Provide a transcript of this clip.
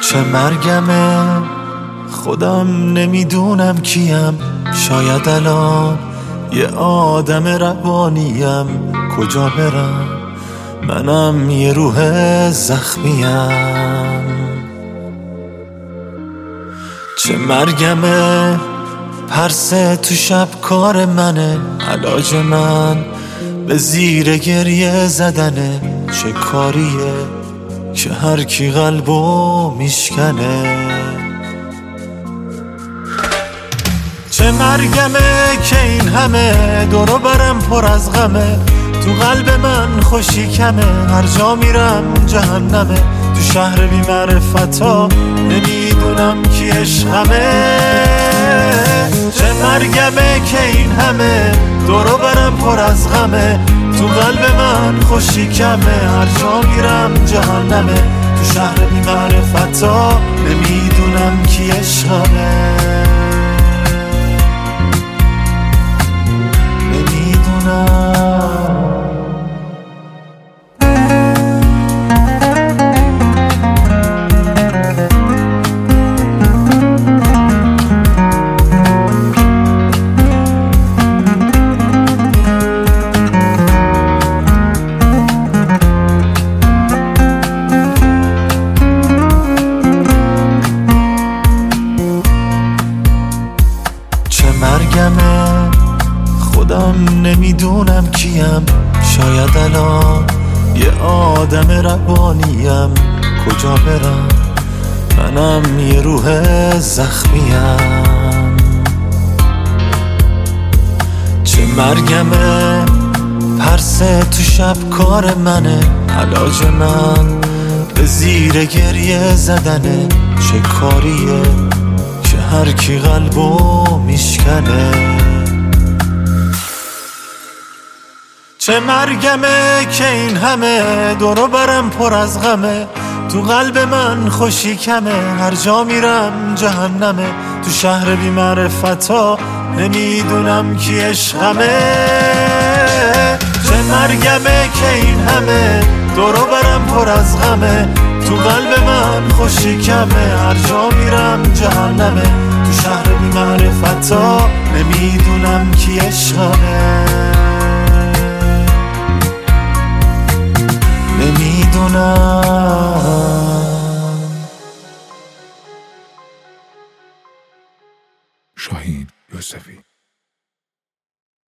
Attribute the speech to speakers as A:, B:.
A: چه مرگمه خودم نمیدونم کیم، شاید الان یه آدم روانیم. کجا برم منم یه روح زخمیم. چه مرگمه پرسه تو شب کار منه، علاج من به زیر گریه زدنه. چه کاریه که هر کی قلبو میشکنه. چه مرگمه که این همه دورو برم پر از غمه، تو قلب من خوشی کمه، هر جا میرم جهنمه. تو شهر بی معرفتا نمیدونم کی عشقمه. چه مرگمه که این همه دورو برم پر از غمه، تو قلب من خوشی کمه، هر جا میرم جهنمه. تو شهر بی معرفتا نمیدونم کی عشقمه. مرگمه خودم نمیدونم کیم، شاید الان یه آدم روانیم. کجا برم منم یه روح زخمیم. چه مرگمه پرسه تو شب کار منه، علاج من به زیر گریه زدنه. چه کاریه که هر کی قلبو میشکنه. چه مرگمه که این همه دورو برم پر از غمه، تو قلب من خوشی کمه، هر جا میرم جهنمه. تو شهر بی معرفتا نمیدونم کی عشقمه. چه مرگمه که این همه دورو برم پر از غمه، تو قلب من خوشی کمه، هر جا میرم جهنمه. تو شهر بی معرفتا نمیدونم کی عشقمه. نمیدونم.
B: شاهین یوسفی.